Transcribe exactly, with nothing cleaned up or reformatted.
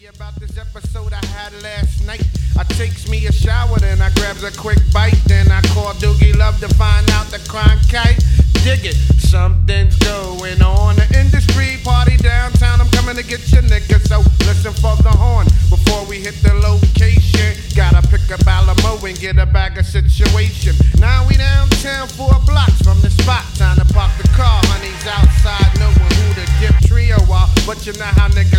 you about this episode I had last night. I takes me a shower, then I grabs a quick bite. Then I call Doogie Love to find out the crime kite. Dig it, something's going on. The industry party downtown, I'm coming to get your niggas. So listen for the horn before we hit the location. Gotta pick up Alamo and get a bag of situation. Now we downtown four blocks from the spot. Time to park the car, honey's outside, knowing who the dip trio are. But you know how niggas